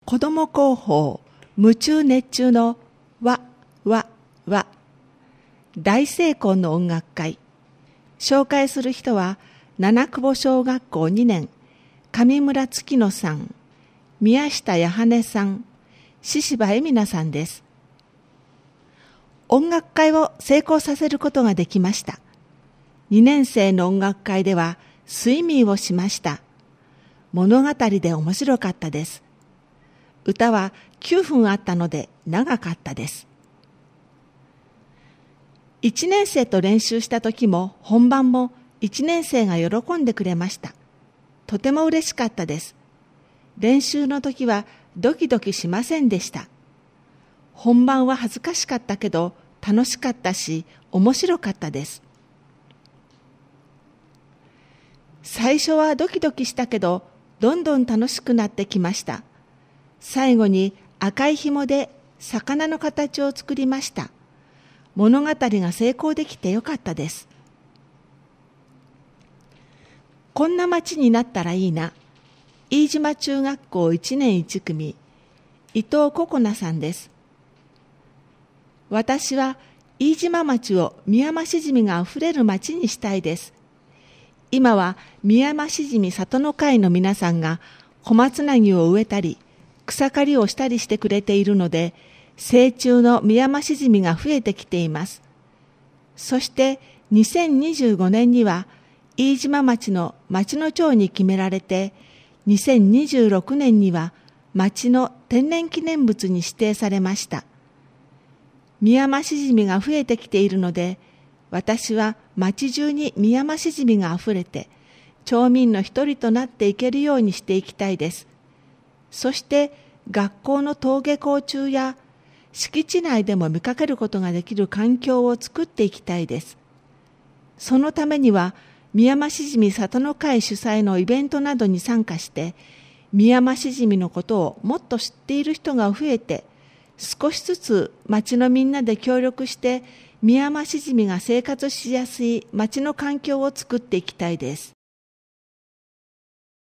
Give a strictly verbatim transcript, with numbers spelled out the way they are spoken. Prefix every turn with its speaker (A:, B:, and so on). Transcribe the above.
A: 子ども広報夢中熱中のわわわ大成功の音楽会。紹介する人は七久保小学校にねん上村月野さん、宮下弥羽さん、獅柴恵美奈さんです。音楽会を成功させることができました。にねん生の音楽会ではスイミーをしました。物語で面白かったです。歌はきゅうふんあったので長かったです。いちねん生と練習した時も本番もいちねん生が喜んでくれました。とても嬉しかったです。練習の時はドキドキしませんでした。本番は恥ずかしかったけど楽しかったし面白かったです。最初はドキドキしたけどどんどん楽しくなってきました。最後に赤い紐で魚の形を作りました。物語が成功できてよかったです。こんな町になったらいいな。飯島中学校いちねんいち組、伊藤ココナさんです。私は飯島町をミヤマシジミがあふれる町にしたいです。今はミヤマシジミ里の会の皆さんが小松菜木を植えたり草刈りをしたりしてくれているので、成虫のミヤマシジミが増えてきています。そしてにせんにじゅうごねんには飯島町の町の長に決められて、にせんにじゅうろくねんには町の天然記念物に指定されました。ミヤマシジミが増えてきているので、私は町中にミヤマシジミがあふれて、町民の一人となっていけるようにしていきたいです。そして学校の登下校中や敷地内でも見かけることができる環境を作っていきたいです。そのためには、ミヤマシジミ里の会主催のイベントなどに参加して、ミヤマシジミのことをもっと知っている人が増えて、少しずつ町のみんなで協力して、ミヤマシジミが生活しやすい町の環境を作っていきたいです。